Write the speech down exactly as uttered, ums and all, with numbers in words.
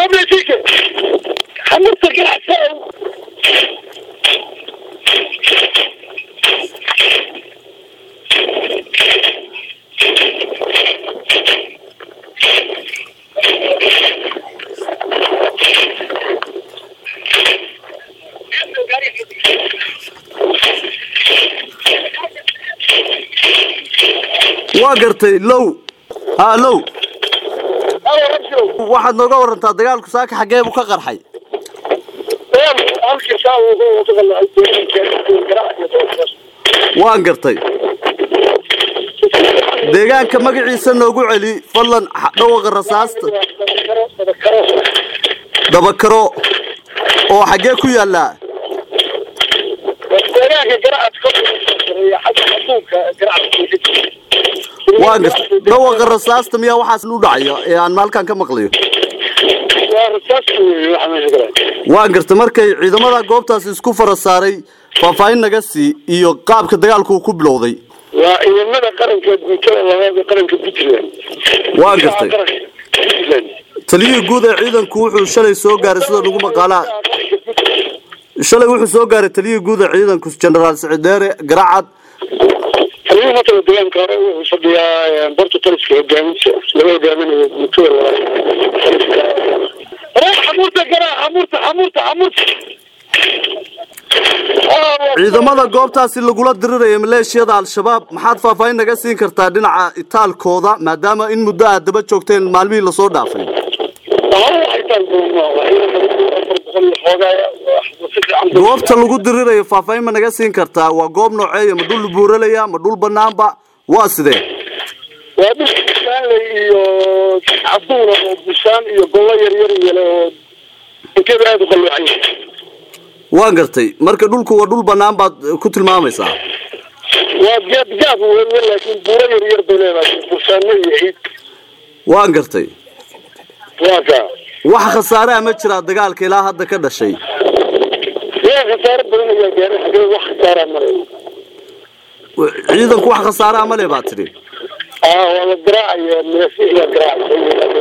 قبل فيك حمرتك الحساء واقرتي لو ها لو واحد نوغا ورنتا دغالku saaka xagee buu ka qarxay waan gartay deegaanka magaciisa noogu celi fadlan dhawaqa rasaasta dabakaro oo xagee ku yaala deegaanka garacadka xadka garacadka waan gartay dhawaqa rasaasta miyaa waxaas u dhacayo ee aan halkan ka maqlayo waan gartay markay ciidamada goobtaas isku farasaaray faafaahin naga sii iyo qaabka dagaalku ku bilowday waa ciidamada qaranka guutada labaad qaranka Puntland waan gartay taliye guud ee ciidanku wuxuu shalay soo gaaray sida lagu maqaalaa shalay wuxuu soo gaaray taliye guud ee ciidanku General Saciidere Garacad أنا ما تبغى ديان كاره وصديا برضو ترى في الجامعة لو جامعة مكتوب راح حمورت جرا حمورت حمورت حمورت ciidamada goobtaasi lagu la dirirayay maleeshiyada al-shabaab maxaad faafaahin naga siin kartaa dhinaca itaalkooda maadaama in muddo aad daba joogteen maalmihii la soo dhaafay goobta lagu dirirayo faafaahin ma naga siin kartaa waa goob nooceeya ma dhul buuralaya ma dhul banaanba waa sidee waa dhul iyo caduuna oo busaan iyo golo yar yar oo inta aad u qalwacay waan gartay marka dhulku waa dhul banaan baad ku tilmaamaysaa waa gaab gaab laakiin buuro yar yar baleeyahay busaan iyo ciid waan gartay waaga wax khasaare ma jira dagaalka ilaa hadda ka dhashay yaa khasaare badan ayaa gaaray xagee wax khasaare maray ciidanku wax khasaare ma leeyahay baad tiri اه والله دراعي من السيح دراعي